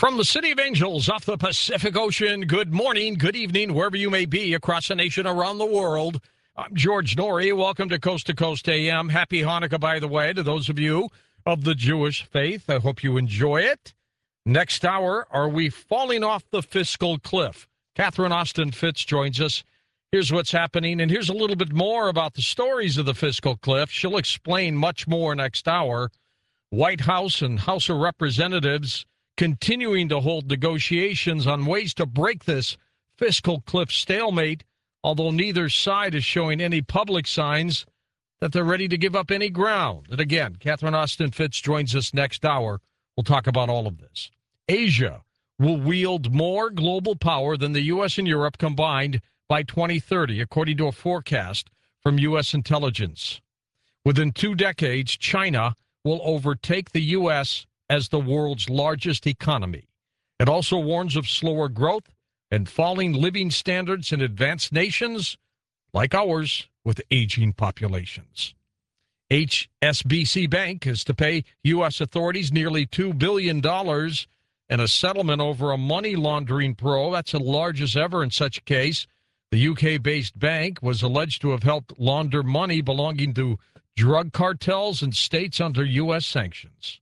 From the City of Angels off the Pacific Ocean, good morning, good evening, wherever you may be across the nation, around the world. I'm George Noory. Welcome to Coast AM. Happy Hanukkah, by the way, to those of you of the Jewish faith. I hope you enjoy it. Next hour, are we falling off the fiscal cliff? Catherine Austin Fitts joins us. Here's what's happening, and here's a little bit more about the stories of the fiscal cliff. She'll explain much more next hour. White House and House of Representatives continuing to hold negotiations on ways to break this fiscal cliff stalemate, although neither side is showing any public signs that they're ready to give up any ground. And again, Catherine Austin Fitts joins us next hour. We'll talk about all of this. Asia will wield more global power than the U.S. and Europe combined by 2030, according to a forecast from U.S. intelligence. Within 2 decades, China will overtake the U.S. as the world's largest economy. It also warns of slower growth and falling living standards in advanced nations like ours with aging populations. HSBC Bank is to pay U.S. authorities nearly $2 billion in a settlement over a money laundering probe. That's the largest ever in such a case. The UK-based bank was alleged to have helped launder money belonging to drug cartels in states under U.S. sanctions.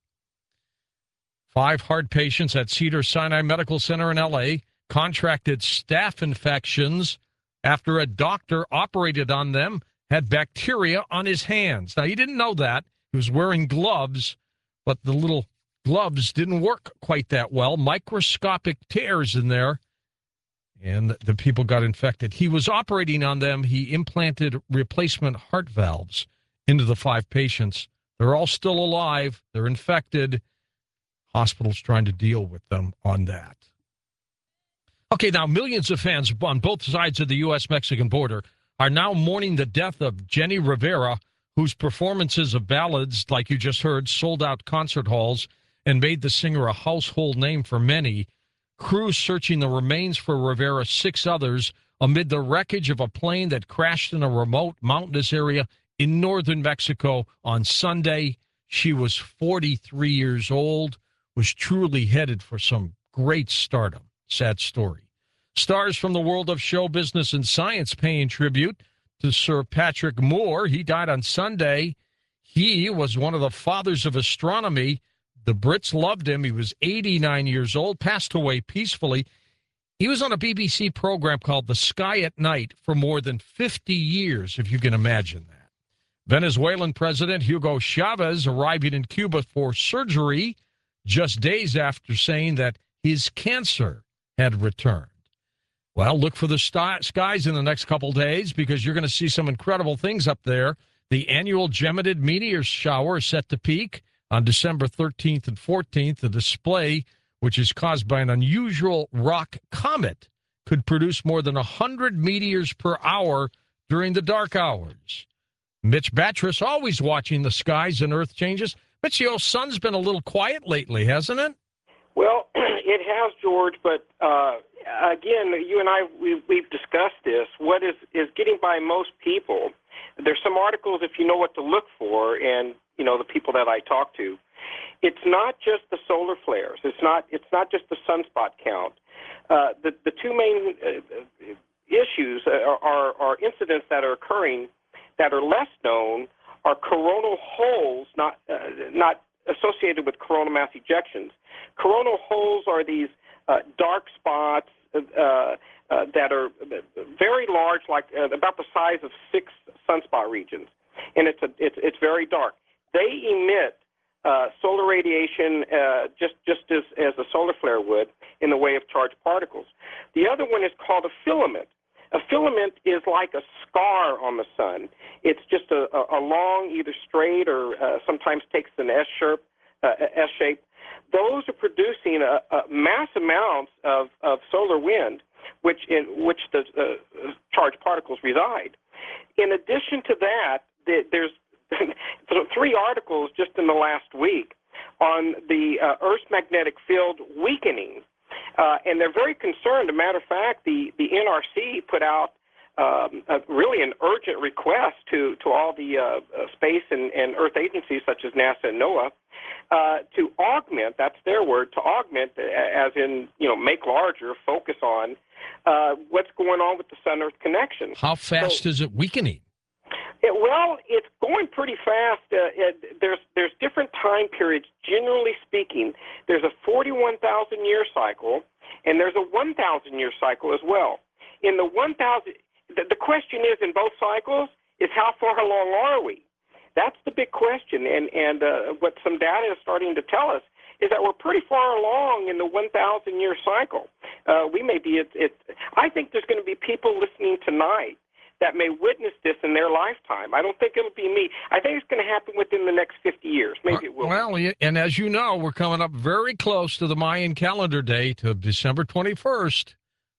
5 heart patients at Cedars-Sinai Medical Center in L.A. contracted staph infections after a doctor operated on them, had bacteria on his hands. Now, he didn't know that. He was wearing gloves, but the little gloves didn't work quite that well. Microscopic tears in there, and the people got infected. He was operating on them. He implanted replacement heart valves into the 5 patients. They're all still alive. They're infected. Hospitals trying to deal with them on that. Okay, now millions of fans on both sides of the U.S.-Mexican border are now mourning the death of Jenny Rivera, whose performances of ballads, like you just heard, sold out concert halls and made the singer a household name for many. Crews searching the remains for Rivera's 6 others amid the wreckage of a plane that crashed in a remote mountainous area in northern Mexico on Sunday. She was 43 years old. Was truly headed for some great stardom. Sad story. Stars from the world of show business and science paying tribute to Sir Patrick Moore. He died on Sunday. He was one of the fathers of astronomy. The Brits loved him. He was 89 years old, passed away peacefully. He was on a BBC program called The Sky at Night for more than 50 years, if you can imagine that. Venezuelan President Hugo Chavez arriving in Cuba for surgery just days after saying that his cancer had returned. Well, look for the skies in the next couple days because you're going to see some incredible things up there. The annual Geminid meteor shower is set to peak on December 13th and 14th. The display, which is caused by an unusual rock comet, could produce more than 100 meteors per hour during the dark hours. Mitch Batris always watching the skies and earth changes. Mitch, the old sun's been a little quiet lately, hasn't it? Well, it has, George, but again, you and I, we've discussed this. What is getting by most people, there's some articles if you know what to look for, and, you know, the people that I talk to, it's not just the solar flares. It's not just the sunspot count. The 2 main issues are incidents that are occurring that are less known are coronal holes, not associated with coronal mass ejections. Coronal holes are these dark spots that are very large, like about the size of 6 sunspot regions, and it's very dark. They emit solar radiation just as a solar flare would in the way of charged particles. The other one is called a filament. A filament is like a scar on the sun. It's just a long, either straight or sometimes takes an S shape. Those are producing mass amounts of solar wind, which the charged particles reside. In addition to that, there's 3 articles just in the last week on the Earth's magnetic field weakening. And they're very concerned. As a matter of fact, the NRC put out really an urgent request to all the space and Earth agencies such as NASA and NOAA to augment, that's their word, to augment, as in, make larger, focus on what's going on with the Sun-Earth connection. How fast is it weakening? Well, it's going pretty fast. There's different time periods. Generally speaking, there's a 41,000-year cycle, and there's a 1,000-year cycle as well. In the 1,000, the question is, in both cycles, is how far along are we? That's the big question, and what some data is starting to tell us is that we're pretty far along in the 1,000-year cycle. We may be. I think there's going to be people listening tonight that may witness this in their lifetime. I don't think it'll be me. I think it's going to happen within the next 50 years. Maybe it will. Well, and as you know, we're coming up very close to the Mayan calendar date of December 21st,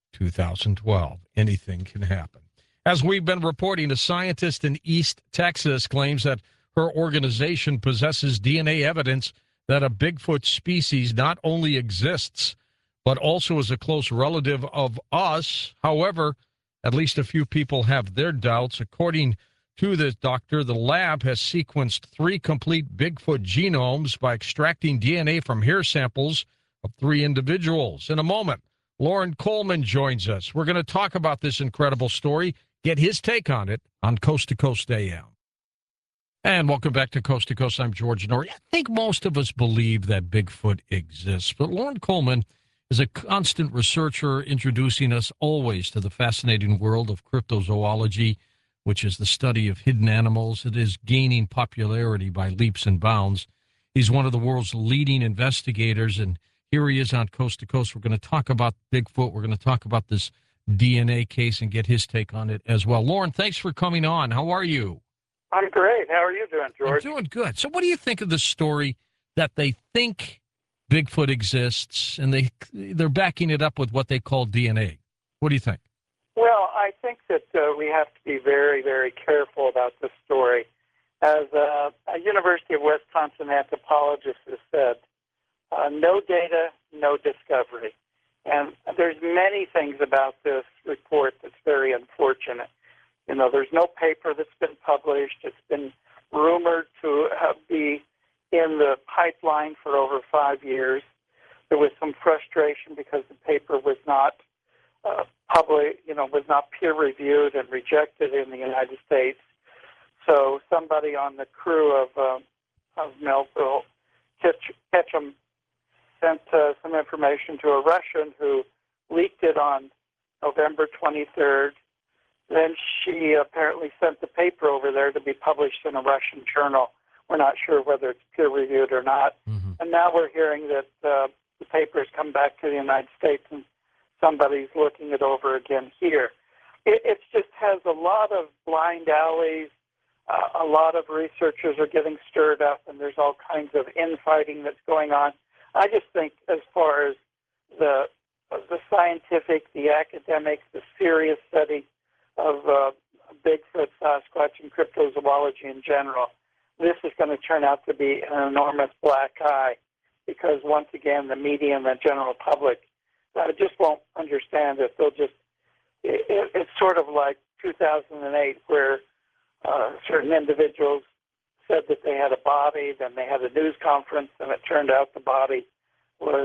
2012. Anything can happen. As we've been reporting, a scientist in East Texas claims that her organization possesses DNA evidence that a Bigfoot species not only exists, but also is a close relative of us. However, at least a few people have their doubts. According to this doctor, the lab has sequenced 3 complete Bigfoot genomes by extracting DNA from hair samples of 3 individuals. In a moment, Loren Coleman joins us. We're going to talk about this incredible story, get his take on it on Coast to Coast AM. And welcome back to Coast. I'm George Noory. I think most of us believe that Bigfoot exists, but Loren Coleman is a constant researcher introducing us always to the fascinating world of cryptozoology, which is the study of hidden animals. It is gaining popularity by leaps and bounds. He's one of the world's leading investigators, and here he is on Coast to Coast. We're going to talk about Bigfoot. We're going to talk about this DNA case and get his take on it as well. Loren, thanks for coming on. How are you? I'm great. How are you doing, George? I'm doing good. So what do you think of the story that they think Bigfoot exists, and they're backing it up with what they call DNA? What do you think? Well, I think that we have to be very, very careful about this story. As a University of Wisconsin anthropologist has said, no data, no discovery. And there's many things about this report that's very unfortunate. There's no paper that's been published. It's been rumored to be in the pipeline for over 5 years. There was some frustration because the paper was not was not peer-reviewed and rejected in the United States. So somebody on the crew of Melville Ketchum sent some information to a Russian who leaked it on November 23rd. Then she apparently sent the paper over there to be published in a Russian journal. We're not sure whether it's peer-reviewed or not. Mm-hmm. And now we're hearing that the paper's come back to the United States and somebody's looking it over again here. It just has a lot of blind alleys. A lot of researchers are getting stirred up, and there's all kinds of infighting that's going on. I just think as far as the scientific, the academic, the serious study of Bigfoot, Sasquatch, and cryptozoology in general, this is going to turn out to be an enormous black eye because, once again, the media and the general public just won't understand it. It's sort of like 2008 where certain individuals said that they had a body, then they had a news conference, and it turned out the body was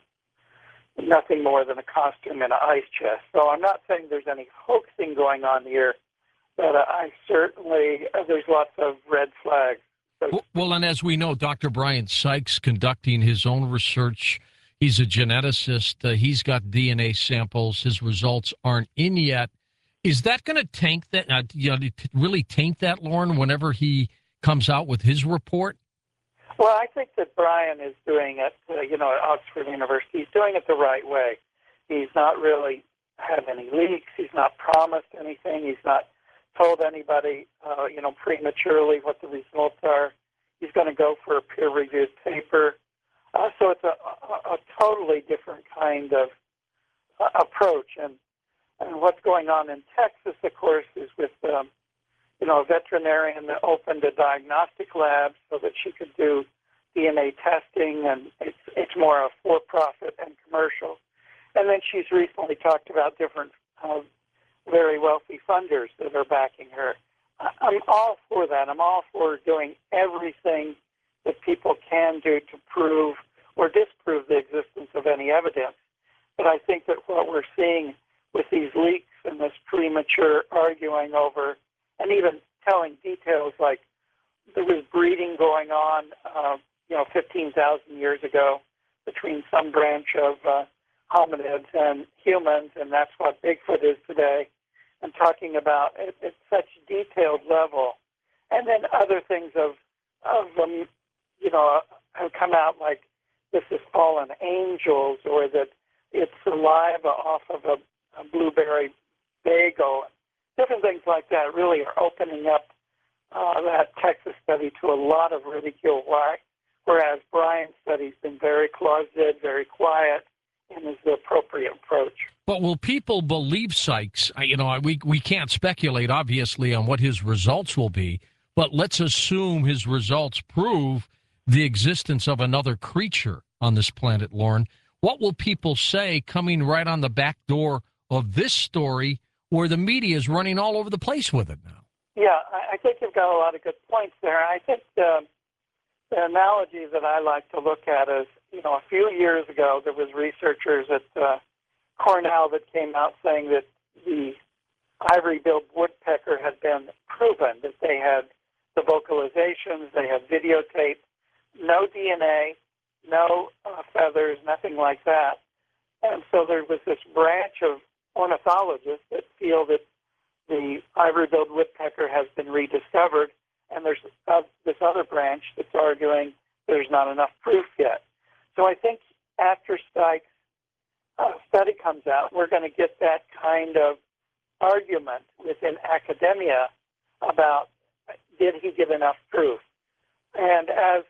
nothing more than a costume and an ice chest. So I'm not saying there's any hoaxing going on here, but there's lots of red flags. Well, and as we know, Dr. Brian Sykes conducting his own research. He's a geneticist. He's got DNA samples. His results aren't in yet. Is that going to tank that? Really taint that, Loren, whenever he comes out with his report? Well, I think that Brian is doing it, at Oxford University. He's doing it the right way. He's not really had any leaks. He's not promised anything. He's not told anybody, prematurely what the results are. He's going to go for a peer-reviewed paper. So it's a totally different kind of approach. And what's going on in Texas, of course, is with a veterinarian that opened a diagnostic lab so that she could do DNA testing, and it's more a for-profit and commercial. And then she's recently talked about different very wealthy funders that are backing her. I'm all for that. I'm all for doing everything that people can do to prove or disprove the existence of any evidence. But I think that what we're seeing with these leaks and this premature arguing over, and even telling details like there was breeding going on, 15,000 years ago between some branch of hominids and humans, and that's what Bigfoot is today, and talking about it at such detailed level. And then other things have come out like this is fallen angels, or that it's saliva off of a blueberry bagel. Different things like that really are opening up that Texas study to a lot of ridicule. Whereas Brian's study's been very closeted, very quiet, and is the appropriate approach. But will people believe Sykes? We can't speculate, obviously, on what his results will be, but let's assume his results prove the existence of another creature on this planet, Lauren. What will people say coming right on the back door of this story where the media is running all over the place with it now? Yeah, I think you've got a lot of good points there. I think the analogy that I like to look at is, a few years ago there was researchers at Cornell that came out saying that the ivory-billed woodpecker had been proven, that they had the vocalizations, they had videotape, no DNA, no feathers, nothing like that. And so there was this branch of ornithologists that feel that the ivory-billed woodpecker has been rediscovered, and there's this other branch that's arguing there's not enough proof yet. So I think after Sykes' study comes out, we're going to get that kind of argument within academia about did he give enough proof. And as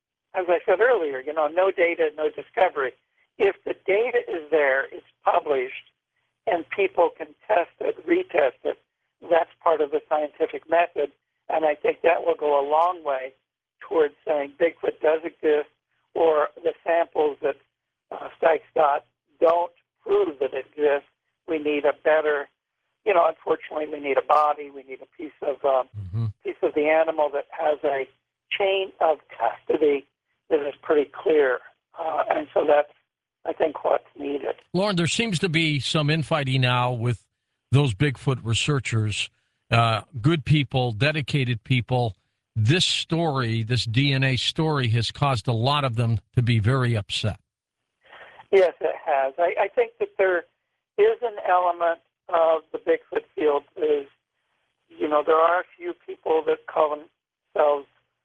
I said earlier, no data, no discovery. If the data is there, it's published, and people can test it, retest it, that's part of the scientific method. And I think that will go a long way towards saying Bigfoot does exist, or the samples that Sykes got don't prove that it exists. We need a better, unfortunately, we need a body, we need a piece of the animal that has a chain of custody that is pretty clear. And so that's, I think, what's needed. Lauren, there seems to be some infighting now with those Bigfoot researchers, good people, dedicated people. This story, this DNA story, has caused a lot of them to be very upset. Yes, it has. I think that there is an element of the Bigfoot field is, there are a few people that call themselves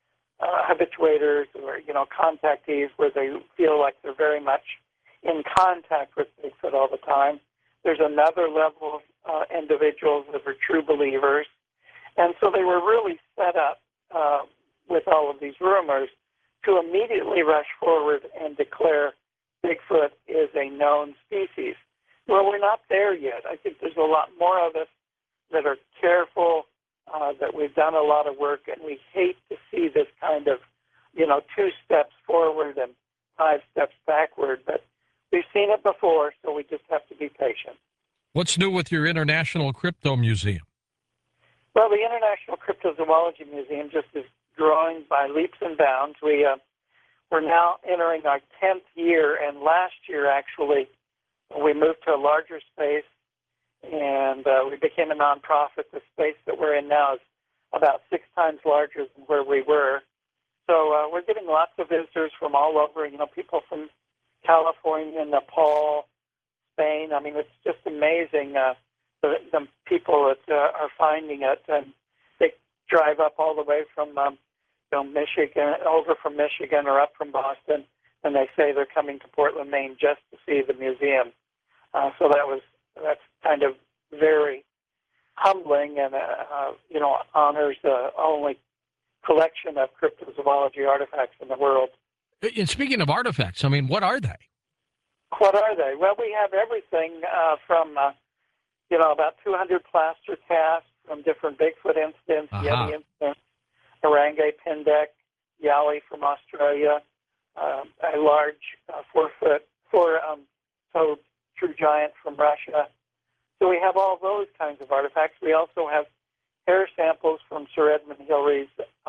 habituators or, contactees, where they feel like they're very much in contact with Bigfoot all the time. There's another level of individuals that are true believers. And so they were really set up with all of these rumors to immediately rush forward and declare Bigfoot is a known species. Well, we're not there yet. I think there's a lot more of us that are careful, that we've done a lot of work, and we hate to see this kind of, 2 steps forward and 5 steps backward. But we've seen it before, so we just have to be patient. What's new with your International Crypto Museum? Well, the International Cryptozoology Museum just is growing by leaps and bounds. We're now entering our 10th year, and last year, actually, we moved to a larger space, and we became a nonprofit. The space that we're in now is about 6 times larger than where we were. So we're getting lots of visitors from all over, people from California, Nepal, Spain. I mean, it's just amazing the people that are finding it. And they drive up all the way from Michigan, over from Michigan or up from Boston, and they say they're coming to Portland, Maine just to see the museum. So that's kind of very humbling and, honors the only collection of cryptozoology artifacts in the world. And speaking of artifacts, what are they? What are they? Well, we have everything from, about 200 plaster casts from different Bigfoot incidents, Yeti incidents, Harangue Pindek, Yowie from Australia, a large 4-toed true giant from Russia. So we have all those kinds of artifacts. We also have hair samples from Sir Edmund Hillary's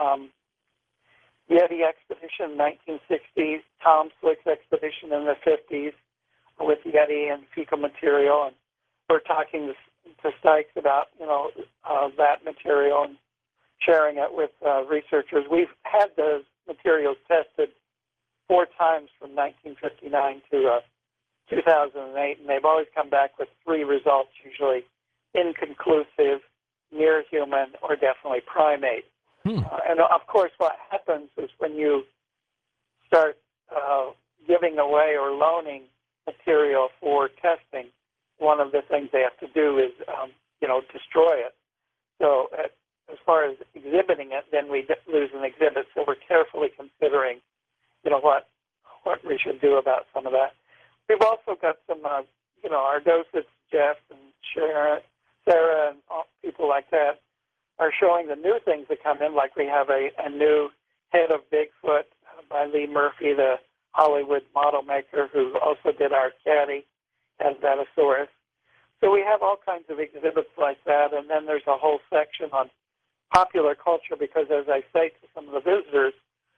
Yeti expedition in 1960s, Tom Slick's expedition in the 50s with Yeti and fecal material. And we're talking to Sykes about, that material and sharing it with researchers. We've had those materials tested 4 times from 1959 to 2008, and they've always come back with 3 results, usually inconclusive, near human, or definitely primate. And of course, what happens is when you start giving away or loaning material for testing, one of the things they have to do is, destroy it. So as far as exhibiting it, then we lose an exhibit. So we're carefully considering, what we should do about some of that. We've also got some, our docents, Jeff and Sarah, and people like that, are showing the new things that come in. Like we have a new head of Bigfoot by Lee Murphy, the Hollywood model maker, who also did our caddy as Betasaurus. So we have all kinds of exhibits like that, and then there's a whole section on popular culture because, as I say to some of the visitors,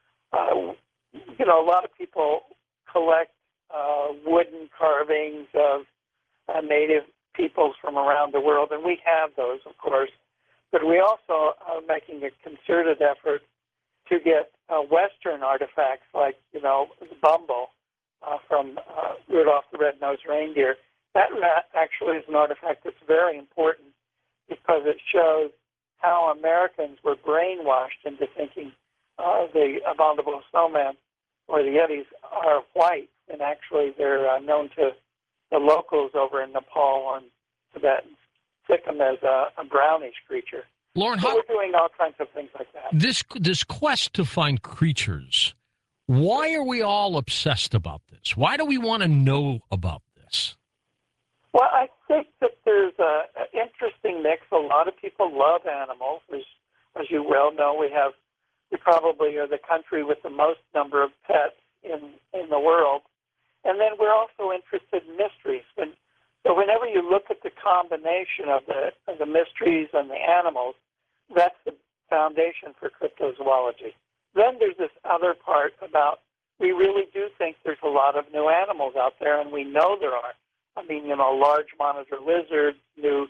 a lot of people collect wooden carvings of native peoples from around the world, and we have those, of course. But we also are making a concerted effort to get Western artifacts like, the Bumble from Rudolph the Red-Nosed Reindeer. That actually is an artifact that's very important because it shows how Americans were brainwashed into thinking the abominable snowman or the Yetis are white, and actually they're known to the locals over in Nepal and Tibet and Sikkim as a brownish creature. Lauren, so we're doing all kinds of things like that. This quest to find creatures, why are we all obsessed about this? Why do we want to know about this? Well, I think that there's an interesting mix. A lot of people love animals. As you well know, we probably are the country with the most number of pets in the world. And then we're also interested in mysteries. So whenever you look at the combination of the mysteries and the animals, that's the foundation for cryptozoology. Then there's this other part about we really do think there's a lot of new animals out there, and we know there are. I mean, large monitor lizards, new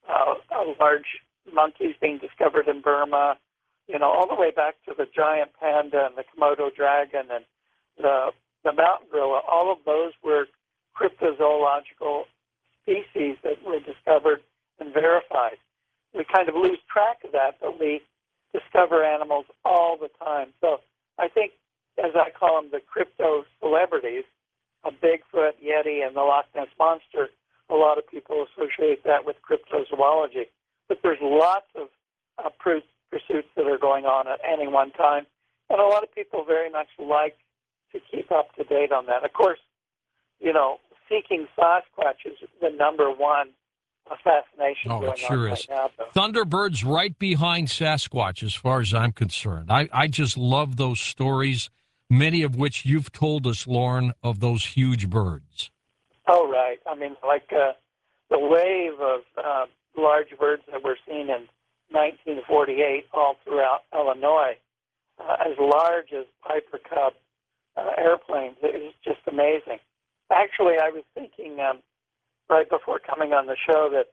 large monkeys being discovered in Burma, all the way back to the giant panda and the Komodo dragon and the mountain gorilla. All of those were cryptozoological species that were discovered and verified. We kind of lose track of that, but we discover animals all the time. So I think, as I call them, the crypto celebrities, a Bigfoot, Yeti, and the Loch Ness Monster, a lot of people associate that with cryptozoology. But there's lots of pursuits that are going on at any one time, and a lot of people very much like to keep up to date on that. Of course, seeking Sasquatch is the number one fascination going it sure on is. right now. Thunderbird's right behind Sasquatch, as far as I'm concerned. I just love those stories, many of which you've told us, Lauren, of those huge birds. Oh, right. I mean, like the wave of large birds that were seen in 1948 all throughout Illinois, as large as Piper Cub airplanes. It was just amazing. Actually, I was thinking right before coming on the show that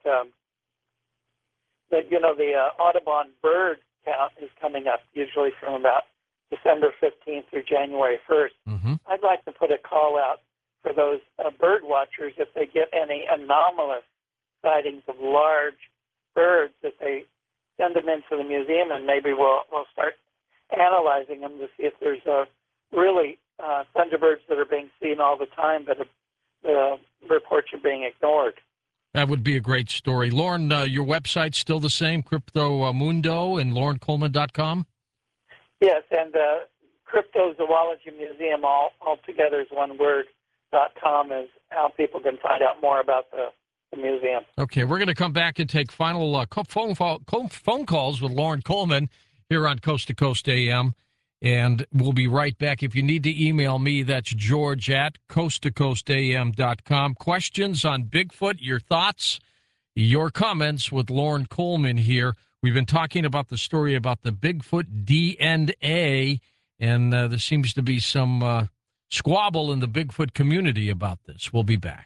the Audubon bird count is coming up usually from about December 15th through January 1st. Mm-hmm. I'd like to put a call out for those bird watchers if they get any anomalous sightings of large birds, that they send them into the museum, and maybe we'll start analyzing them to see if there's really thunderbirds that are being seen all the time, but the reports are being ignored. That would be a great story. Lauren, your website's still the same, Crypto Mundo and laurencoleman.com? Yes, and Cryptozoology Museum, all together is one word, .com is how people can find out more about the museum. Okay, we're going to come back and take final phone calls with Lauren Coleman here on Coast to Coast AM, and we'll be right back. If you need to email me, that's George at coasttocoastam.com. Questions on Bigfoot, your thoughts, your comments with Lauren Coleman here. We've been talking about the story about the Bigfoot DNA, and there seems to be some squabble in the Bigfoot community about this. We'll be back.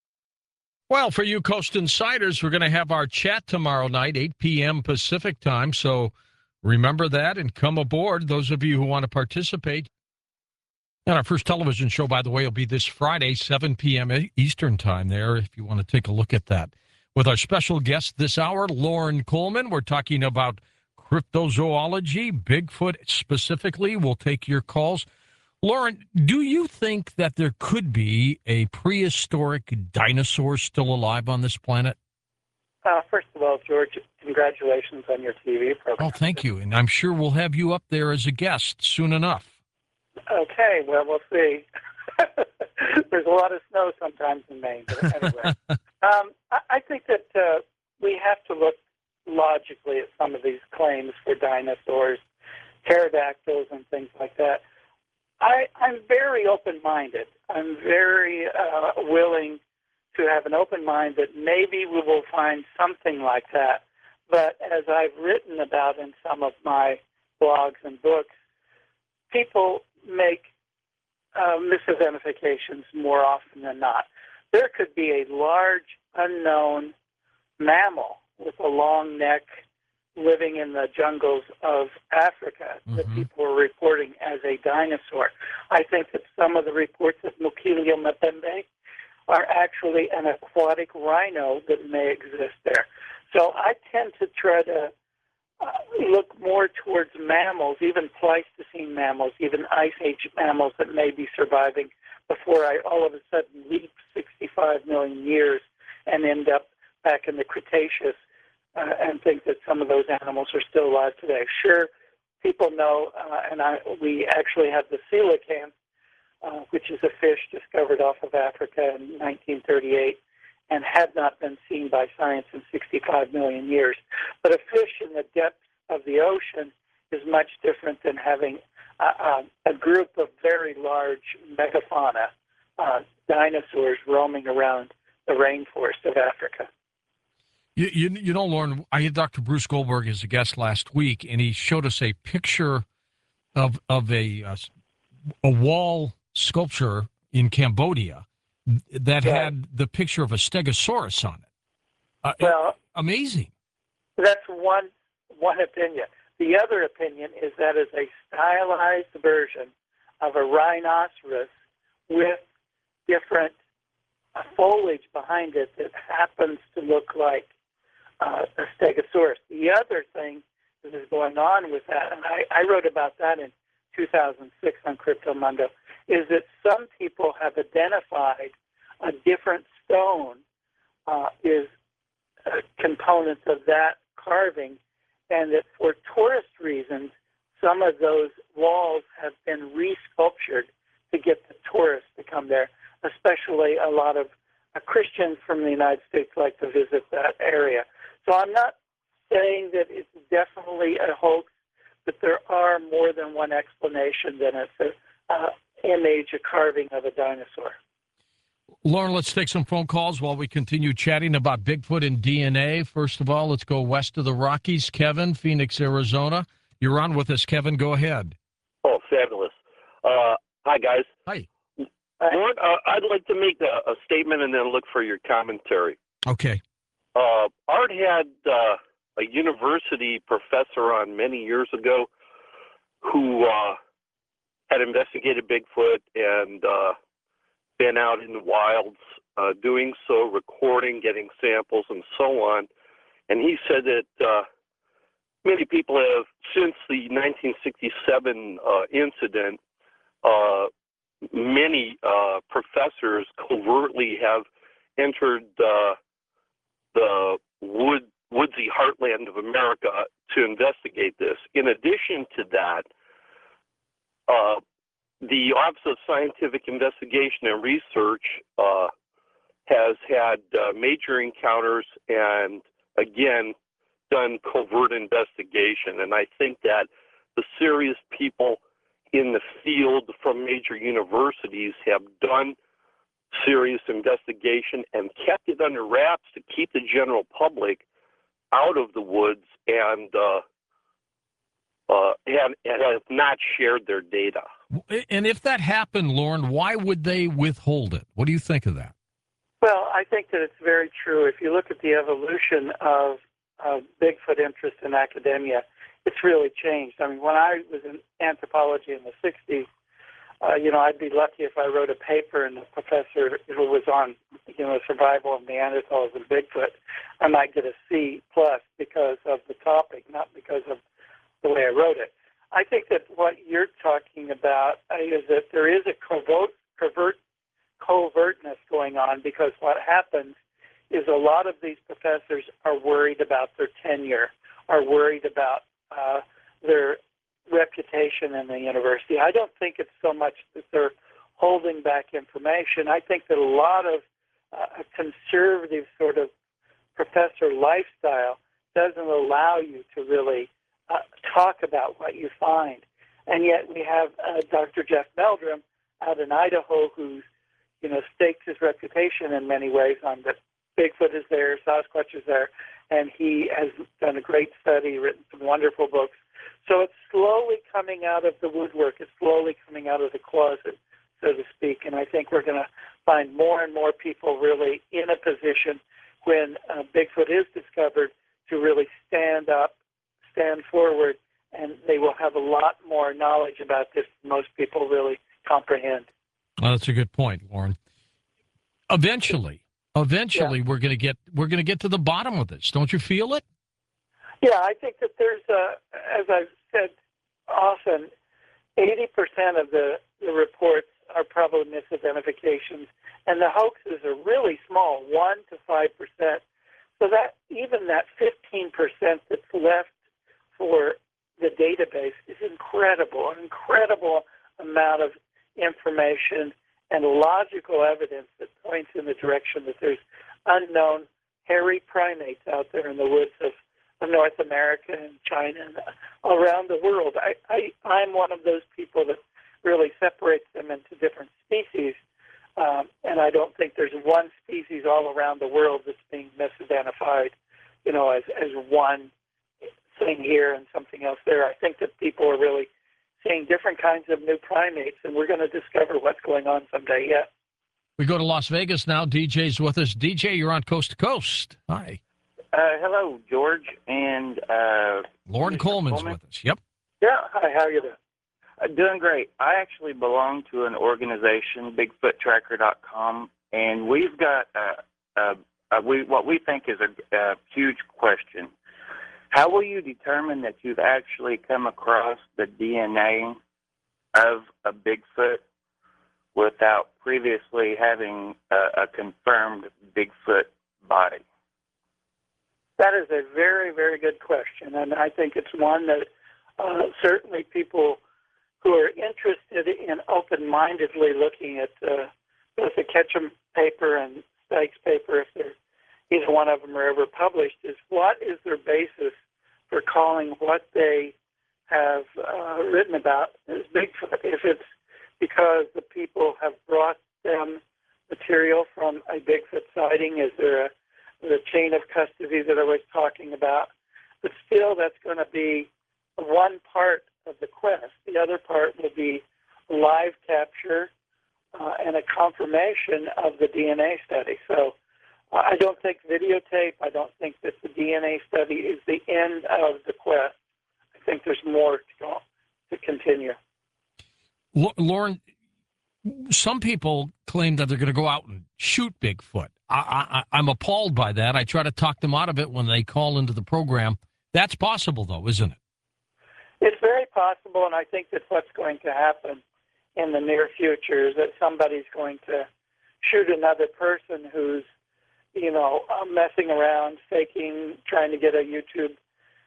Well, for you Coast Insiders, we're going to have our chat tomorrow night, 8 p.m. Pacific time, so remember that and come aboard, those of you who want to participate. And our first television show, by the way, will be this Friday, 7 p.m. Eastern time there, if you want to take a look at that. With our special guest this hour, Lauren Coleman, we're talking about cryptozoology, Bigfoot specifically. We'll take your calls. Lauren, do you think that there could be a prehistoric dinosaur still alive on this planet? First of all, George, congratulations on your TV program. Oh, thank you. And I'm sure we'll have you up there as a guest soon enough. Okay, well, we'll see. There's a lot of snow sometimes in Maine, but anyway. I think that we have to look logically at some of these claims for dinosaurs, pterodactyls, and things like that. I'm very open-minded. I'm very willing to have an open mind that maybe we will find something like that. But as I've written about in some of my blogs and books, people make misidentifications more often than not. There could be a large unknown mammal with a long neck living in the jungles of Africa that people are reporting as a dinosaur. I think that some of the reports of Mukilio Mapembe are actually an aquatic rhino that may exist there. So I tend to try to look more towards mammals, even Pleistocene mammals, even Ice Age mammals that may be surviving before I all of a sudden leap 65 million years and end up back in the Cretaceous and think that some of those animals are still alive today. Sure, people know, we actually have the coelacanth, which is a fish discovered off of Africa in 1938 and had not been seen by science in 65 million years. But a fish in the depths of the ocean is much different than having a group of very large megafauna, dinosaurs roaming around the rainforest of Africa. You know, Lauren, I had Dr. Bruce Goldberg as a guest last week, and he showed us a picture of a wall sculpture in Cambodia that had the picture of a stegosaurus on it. Well, amazing. That's one opinion. The other opinion is that is a stylized version of a rhinoceros with different foliage behind it that happens to look like a stegosaurus. The other thing that is going on with that, and I wrote about that in 2006 on Cryptomundo, is that some people have identified a different stone is a component of that carving, and that for tourist reasons, some of those walls have been re-sculptured to get the tourists to come there, especially a lot of Christians from the United States like to visit that area. So I'm not saying that it's definitely a hoax, but there are more than one explanation than it's an image, a carving of a dinosaur. Lauren, let's take some phone calls while we continue chatting about Bigfoot and DNA. First of all, let's go west of the Rockies. Kevin, Phoenix, Arizona. You're on with us, Kevin. Go ahead. Oh, fabulous. Hi, guys. Hi. Lauren, I'd like to make a statement and then look for your commentary. Okay. Art had a university professor on many years ago who had investigated Bigfoot and been out in the wilds doing so, recording, getting samples, and so on. And he said that many people have, since the 1967 incident, many professors covertly have entered the woodsy heartland of America to investigate this. In addition to that, the Office of Scientific Investigation and Research has had major encounters and, again, done covert investigation. And I think that the serious people in the field from major universities have done serious investigation and kept it under wraps to keep the general public out of the woods and have not shared their data. And if that happened, Lauren, why would they withhold it? What do you think of that? Well, I think that it's very true. If you look at the evolution of Bigfoot interest in academia, it's really changed. I mean, when I was in anthropology in the 60s, I'd be lucky if I wrote a paper and the professor who was on, survival of Neanderthals and Bigfoot, I might get a C plus because of the topic, not because of the way I wrote it. I think that what you're talking about is that there is a covertness going on, because what happens is a lot of these professors are worried about their tenure, are worried about their reputation in the university. I don't think it's so much that they're holding back information. I think that a lot of a conservative sort of professor lifestyle doesn't allow you to really talk about what you find. And yet we have Dr. Jeff Meldrum out in Idaho who's, staked his reputation in many ways on that Bigfoot is there, Sasquatch is there, and he has done a great study, written some wonderful books. So it's slowly coming out of the woodwork. It's slowly coming out of the closet, so to speak. And I think we're going to find more and more people really in a position when Bigfoot is discovered to really stand up, stand forward, and they will have a lot more knowledge about this than most people really comprehend. Well, that's a good point, Lauren. Eventually, we're going to get to the bottom of this. Don't you feel it? Yeah, I think that there's, as I've said often, 80% of the reports are probably misidentifications, and the hoaxes are really small, 1 to 5%. So that even that 15% that's left for the database is incredible, an incredible amount of information and logical evidence that points in the direction that there's unknown hairy primates out there in the woods of North America and China and around the world. I'm one of those people that really separates them into different species, and I don't think there's one species all around the world that's being misidentified, as one thing here and something else there. I think that people are really seeing different kinds of new primates, and we're going to discover what's going on someday yet. We go to Las Vegas now. DJ's with us. DJ, you're on Coast to Coast. Hi. Hello, George, and Lauren Coleman's with us. Yep. Yeah. Hi, how are you doing? Doing great. I actually belong to an organization, BigfootTracker.com, and we've got what we think is a huge question. How will you determine that you've actually come across the DNA of a Bigfoot without previously having a confirmed Bigfoot body? That is a very, very good question, and I think it's one that certainly people who are interested in open-mindedly looking at both the Ketchum paper and Sykes paper, if either one of them are ever published, is what is their basis for calling what they have written about as Bigfoot? If it's because the people have brought them material from a Bigfoot sighting, is there the chain of custody that I was talking about? But still, that's going to be one part of the quest. The other part will be live capture and a confirmation of the DNA study. So I don't think videotape, I don't think that the DNA study is the end of the quest. I think there's more to continue. Lauren, some people claim that they're going to go out and shoot Bigfoot. I'm appalled by that. I try to talk them out of it when they call into the program. That's possible, though, isn't it? It's very possible, and I think that's what's going to happen in the near future, is that somebody's going to shoot another person who's, messing around, faking, trying to get a YouTube,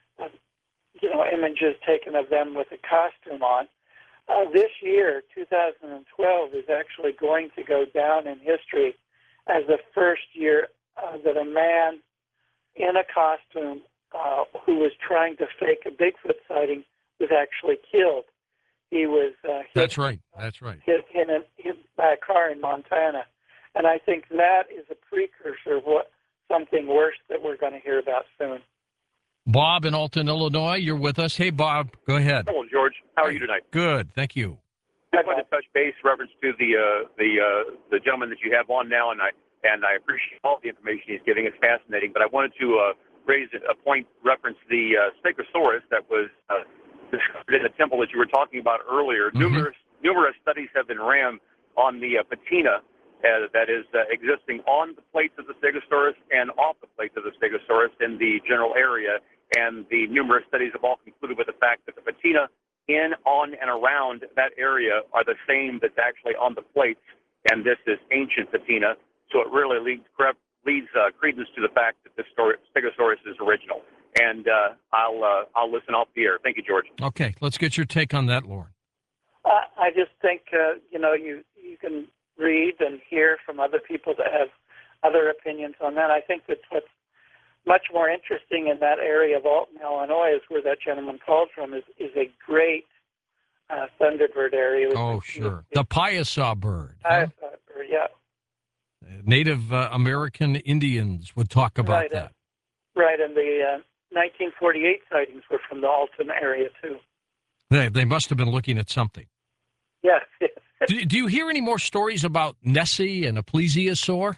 images taken of them with a costume on. This year, 2012, is actually going to go down in history as the first year that a man in a costume who was trying to fake a Bigfoot sighting was actually killed. He was hit. That's right. Hit by a car in Montana. And I think that is a precursor of something worse that we're going to hear about soon. Bob in Alton, Illinois, you're with us. Hey, Bob, go ahead. Hello, George. How are you tonight? Good, thank you. I wanted to touch base reference to the gentleman that you have on now, and I appreciate all the information he's giving. It's fascinating, but I wanted to raise a point reference to the Stegosaurus that was discovered in the temple that you were talking about earlier. Mm-hmm. Numerous studies have been ran on the patina that is existing on the plates of the Stegosaurus and off the plates of the Stegosaurus in the general area, and the numerous studies have all concluded with the fact that the patina in, on, and around that area are the same that's actually on the plates, and this is ancient patina, so it really leads credence to the fact that the Stegosaurus is original. And I'll listen off the air. Thank you, George. Okay, let's get your take on that, Lauren. I just think, you can read and hear from other people that have other opinions on that. I think that's what's much more interesting in that area of Alton, Illinois, is where that gentleman called from, is a great thunderbird area. Oh, sure. The Piasa bird. Huh? Piasa bird, yeah. Native American Indians would talk about that. Right, and the 1948 sightings were from the Alton area, too. They must have been looking at something. Yes, yes. Do you hear any more stories about Nessie and a plesiosaur?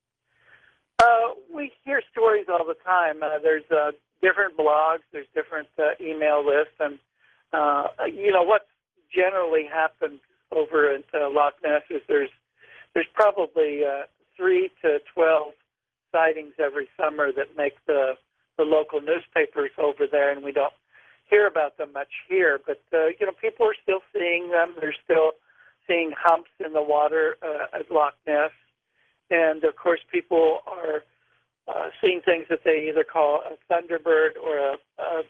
We hear stories all the time. There's different blogs, there's different email lists, and what's generally happened over at Loch Ness is there's probably 3 to 12 sightings every summer that make the local newspapers over there, and we don't hear about them much here. But people are still seeing them. They're still seeing humps in the water at Loch Ness, and of course people are seeing things that they either call a thunderbird or a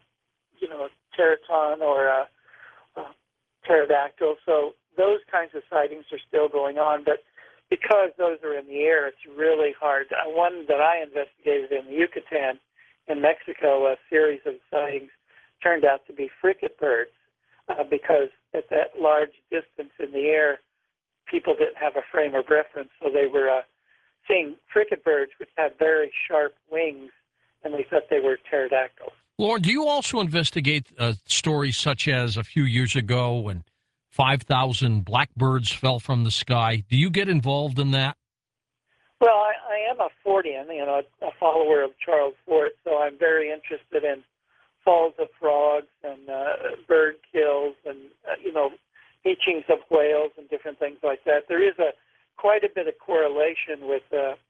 teraton or a pterodactyl. So those kinds of sightings are still going on, but because those are in the air, it's really hard. One that I investigated in the Yucatan in Mexico, a series of sightings turned out to be frigate birds because at that large distance in the air, people didn't have a frame of reference, so they were seeing frigate birds which had very sharp wings, and they thought they were pterodactyls. Lauren, do you also investigate stories such as a few years ago when 5,000 blackbirds fell from the sky? Do you get involved in that? Well, I am a Fordian, a follower of Charles Fort, so I'm very interested in falls of frogs and bird kills and, beachings of whales and different things like that. There is quite a bit of correlation with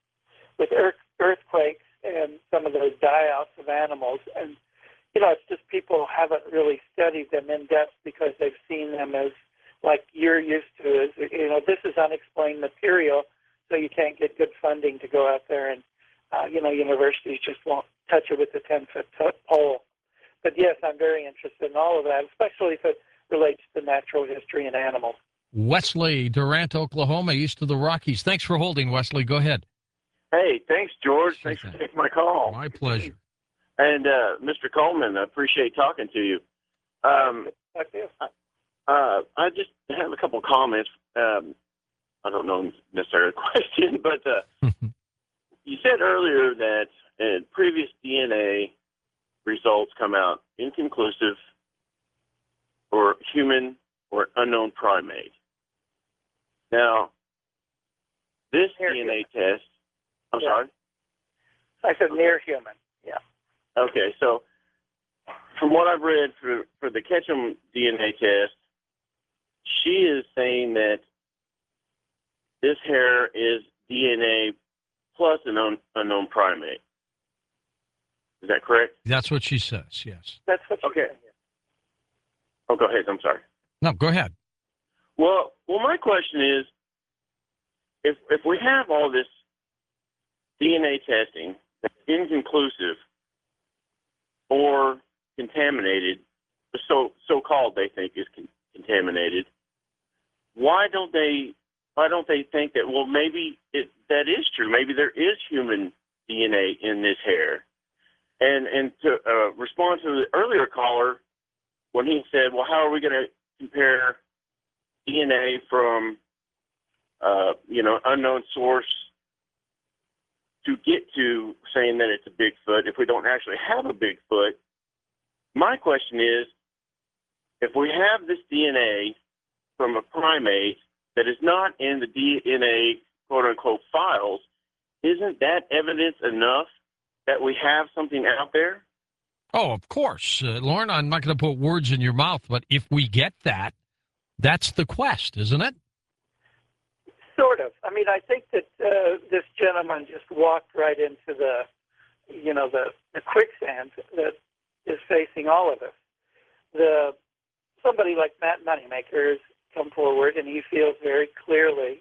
earthquakes and some of those die-outs of animals. And, it's just people haven't really studied them in depth because they've seen them as, like you're used to, this is unexplained material, so you can't get good funding to go out there and, universities just won't touch it with a 10-foot pole. But yes, I'm very interested in all of that, especially if it relates to natural history and animals. Wesley, Durant, Oklahoma, east of the Rockies. Thanks for holding, Wesley. Go ahead. Hey, thanks, George. Sure Thanks for thing. taking my call. My pleasure. And Mr. Coleman, I appreciate talking to you. Like this. I just have a couple of comments. I don't know necessarily a question, but you said earlier that previous DNA results come out inconclusive for human or unknown primate. Now, this DNA test, I'm sorry? I said near human, yeah. Okay, so from what I've read for the Ketchum DNA test, she is saying that this hair is DNA plus an unknown primate. Is that correct? That's what she says, yes. That's what you Okay. Oh, go ahead. I'm sorry. No, go ahead. Well, my question is, if we have all this DNA testing that's inconclusive or contaminated, so-called they think is contaminated, why don't they think that, well, maybe that is true. Maybe there is human DNA in this hair. And to respond to the earlier caller, when he said, well, how are we going to compare DNA from, unknown source to saying that it's a Bigfoot if we don't actually have a Bigfoot. My question is, if we have this DNA from a primate that is not in the DNA quote-unquote files, isn't that evidence enough that we have something out there? Oh, of course. Lauren, I'm not going to put words in your mouth, but if we get that, that's the quest, isn't it? Sort of. I mean, I think that this gentleman just walked right into the quicksand that is facing all of us. Somebody like Matt Moneymaker has come forward, and he feels very clearly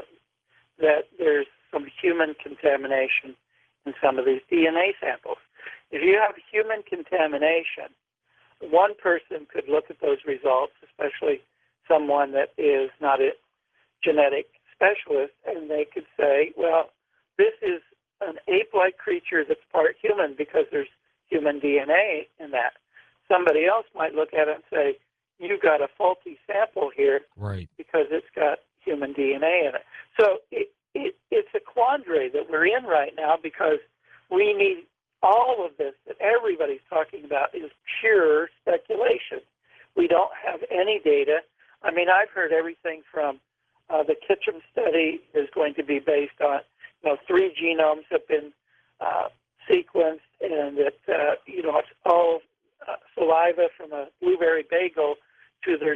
that there's some human contamination in some of these DNA samples. If you have human contamination, one person could look at those results, especially someone that is not a genetic specialist, and they could say, well, this is an ape-like creature that's part human because there's human DNA in that. Somebody else might look at it and say, you've got a faulty sample here, right, because it's got human DNA in it. So it's a quandary that we're in right now, because we need all of this that everybody's talking about is pure speculation. We don't have any data. I mean, I've heard everything from the Kitchum study is going to be based on, 3 genomes have been sequenced, and that, it's all saliva from a blueberry bagel to there's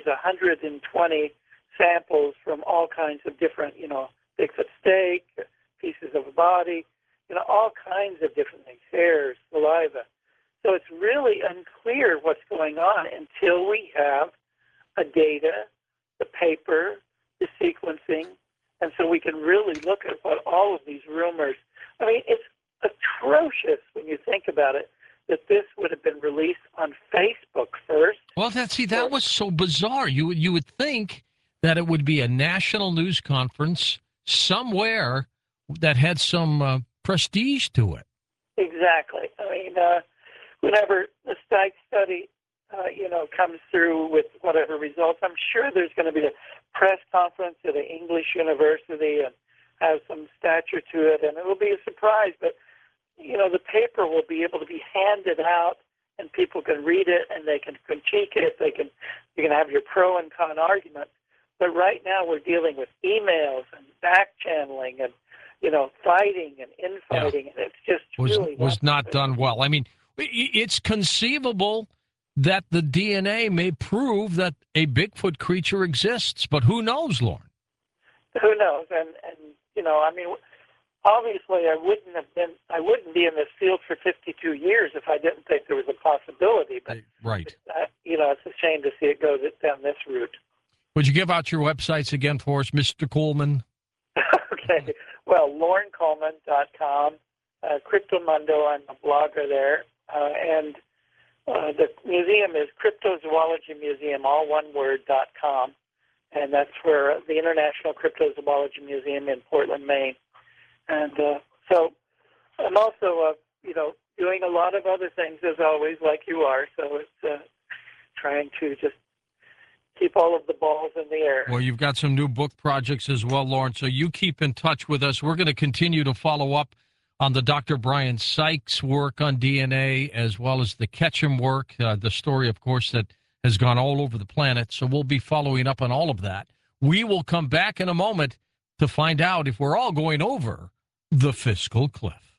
120 samples from all kinds of different, Bigfoot steak, pieces of a body, all kinds of different things, hairs, saliva. So it's really unclear what's going on until we have a data, the paper, the sequencing, and so we can really look at what all of these rumors. I mean, it's atrocious when you think about it, that this would have been released on Facebook first. Well, that was so bizarre. You would think that it would be a national news conference somewhere that had some prestige to it. Exactly. I mean, whenever the Stike study, comes through with whatever results, I'm sure there's going to be a press conference at an English university and have some stature to it, and it will be a surprise. But the paper will be able to be handed out, and people can read it, and they can critique it. You can have your pro and con argument. But right now we're dealing with emails and back channeling and fighting and infighting, and it's just was not done well. I mean, it's conceivable that the DNA may prove that a Bigfoot creature exists, but who knows, Lauren? Who knows? And I mean, obviously, I wouldn't be in this field for 52 years if I didn't think there was a possibility. But right, it's a shame to see it go down this route. Would you give out your websites again for us, Mr. Coleman? Okay. Well, LaurenColeman.com, Cryptomundo, I'm a blogger there, and the museum is Cryptozoology Museum, all one word, .com, and that's for the International Cryptozoology Museum in Portland, Maine. And so I'm also, doing a lot of other things, as always, like you are, so it's trying to just keep all of the balls in the air. Well, you've got some new book projects as well, Lauren, so you keep in touch with us. We're going to continue to follow up on the Dr. Brian Sykes work on DNA, as well as the Ketchum work, the story, of course, that has gone all over the planet. So we'll be following up on all of that. We will come back in a moment to find out if we're all going over the fiscal cliff.